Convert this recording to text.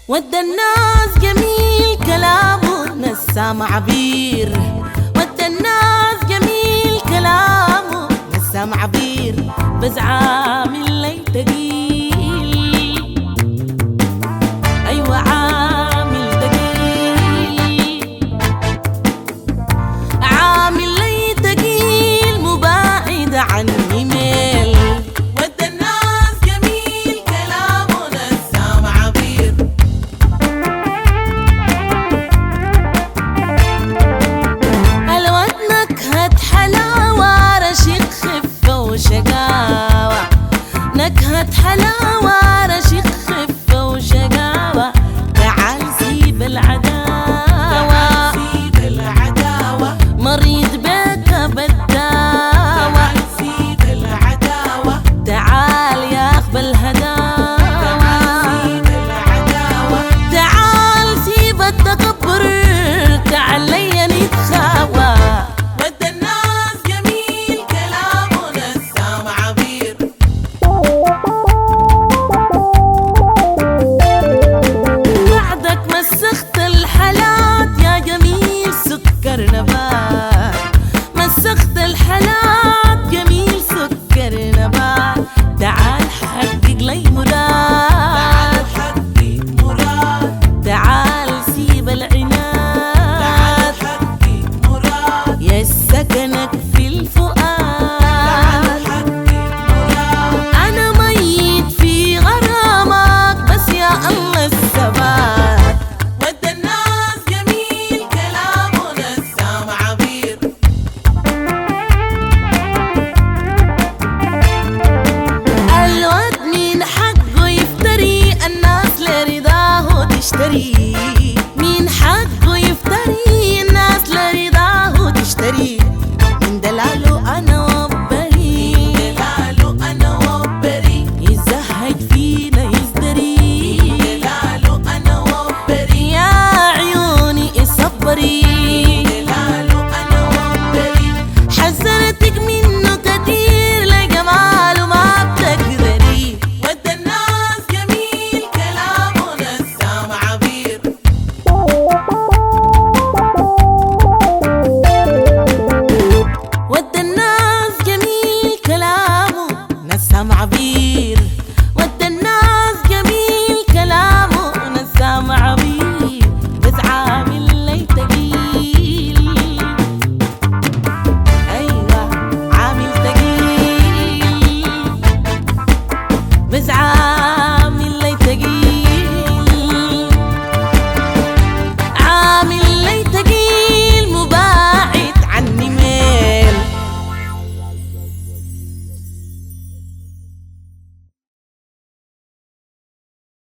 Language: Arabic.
ودى الناس جميل كلامه نسام عبير، ودى الناس جميل كلامه نسام عبير، بس عامل لي تقيل، أيوة عامل تقيل، عامل لي تقيل مباعد عني ميل. ودى الناس جميل كلامه نسام عبير، حلوت نكهة حلاوة رشيق خفة وشقاوة، نكهة حلاوة